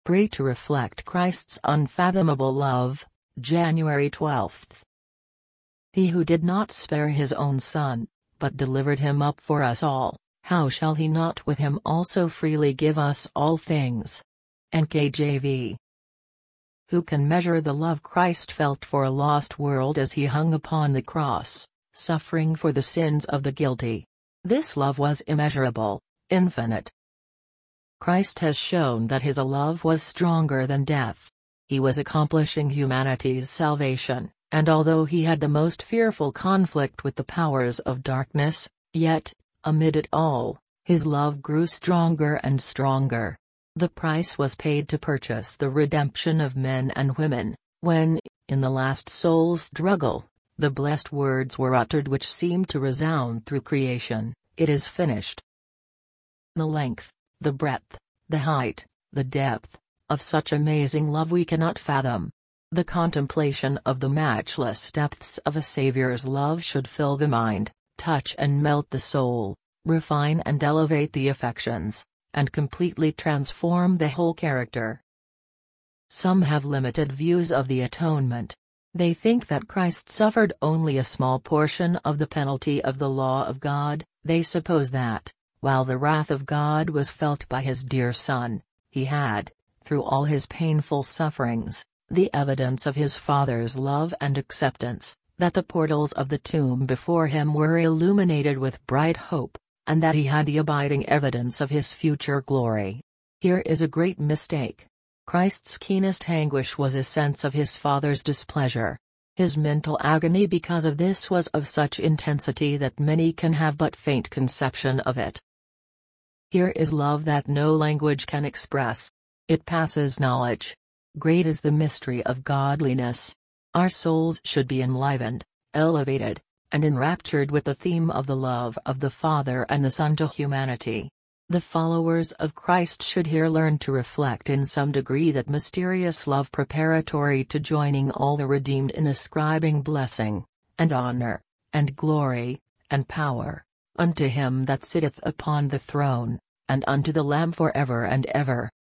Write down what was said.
Pray to reflect Christ's unfathomable love, January 12. He who did not spare his own Son, but delivered him up for us all, how shall he not with him also freely give us all things? NKJV. Who can measure the love Christ felt for a lost world as he hung upon the cross, suffering for the sins of the guilty? This love was immeasurable, infinite. Christ has shown that his love was stronger than death. He was accomplishing humanity's salvation, and although he had the most fearful conflict with the powers of darkness, yet, amid it all, his love grew stronger and stronger. The price was paid to purchase the redemption of men and women, when, in the last soul struggle, the blessed words were uttered which seemed to resound through creation, "It is finished." The length, the breadth, the height, the depth, of such amazing love we cannot fathom. The contemplation of the matchless depths of a Savior's love should fill the mind, touch and melt the soul, refine and elevate the affections, and completely transform the whole character. Some have limited views of the atonement. They think that Christ suffered only a small portion of the penalty of the law of God. They suppose that, while the wrath of God was felt by his dear Son, he had, through all his painful sufferings, the evidence of his Father's love and acceptance, that the portals of the tomb before him were illuminated with bright hope, and that he had the abiding evidence of his future glory. Here is a great mistake. Christ's keenest anguish was a sense of his Father's displeasure. His mental agony because of this was of such intensity that many can have but faint conception of it. Here is love that no language can express. It passes knowledge. Great is the mystery of godliness. Our souls should be enlivened, elevated, and enraptured with the theme of the love of the Father and the Son to humanity. The followers of Christ should here learn to reflect in some degree that mysterious love preparatory to joining all the redeemed in ascribing blessing, and honor, and glory, and power, unto him that sitteth upon the throne, and unto the Lamb for ever and ever.